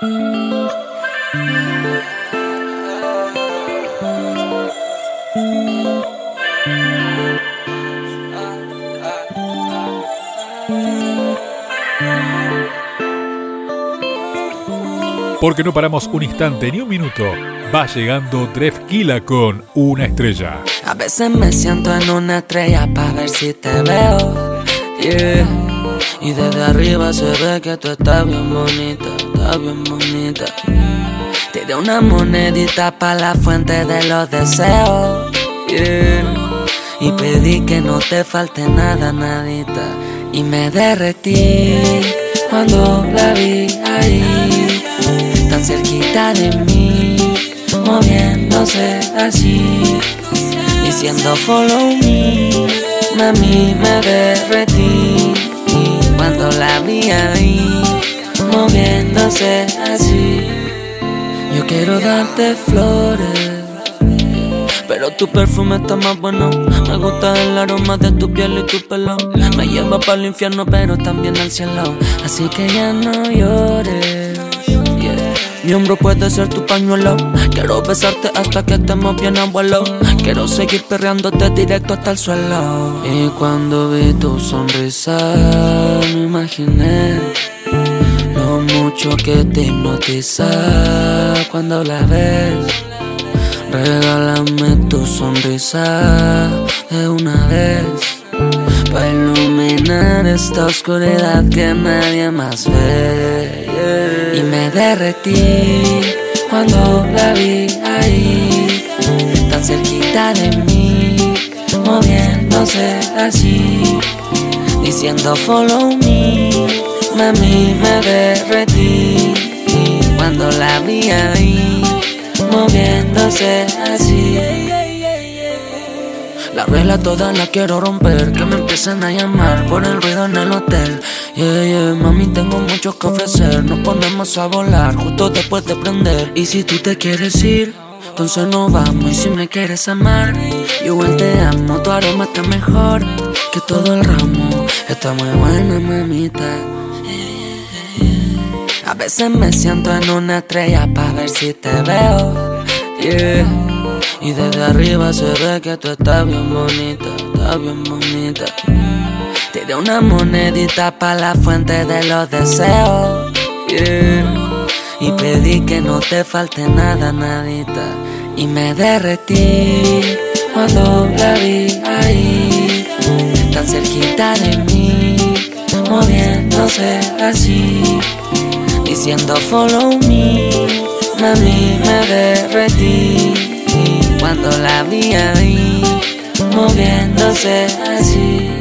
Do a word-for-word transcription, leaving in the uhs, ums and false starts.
Porque no paramos un instante ni un minuto. Va llegando Drefkila con Una Estrella. A veces me siento en una estrella pa' ver si te veo, yeah. Y desde arriba se ve que tú estás bien bonita, estás bien bonita. Tiré una monedita pa' la fuente de los deseos, yeah. Y pedí que no te falte nada, nadita. Y me derretí cuando la vi ahí, tan cerquita de mí, moviéndose así, diciendo follow me. Mami, me derretí cuando la vi ahí, moviéndose así. Yo quiero darte flores, pero tu perfume está más bueno. Me gusta el aroma de tu piel y tu pelo. Me lleva para el infierno pero también al cielo. Así que ya no llores, yeah. Mi hombro puede ser tu pañuelo. Quiero besarte hasta que estemos bien a vuelo. Quiero seguir perreándote directo hasta el suelo. Y cuando vi tu sonrisa me imaginé lo mucho que te hipnotiza cuando la ves. Regálame tu sonrisa de una vez, pa' iluminar esta oscuridad que nadie más ve, yeah. Y me derretí cuando la vi ahí, tan cerquita de mí, moviéndose así, diciendo follow me. Mami, me derretí cuando la vi ahí, moviéndose así. La regla toda la quiero romper, que me empiecen a llamar por el ruido en el hotel. Yeah, yeah, mami, tengo mucho que ofrecer. Nos ponemos a volar justo después de prender. Y si tú te quieres ir, entonces nos vamos. Y si me quieres amar, yo igual te amo. Tu aroma está mejor que todo el ramo. Está muy buena, mamita. A veces me siento en una estrella pa' ver si te veo, yeah. Y desde arriba se ve que tú estás bien bonita, estás bien bonita. Tiré una monedita pa' la fuente de los deseos, yeah. Y pedí que no te falte nada, nadita. Y me derretí cuando la vi ahí, tan cerquita de mí, moviéndose así, diciendo follow me. Mami, me derretí cuando la vi ahí, moviéndose así.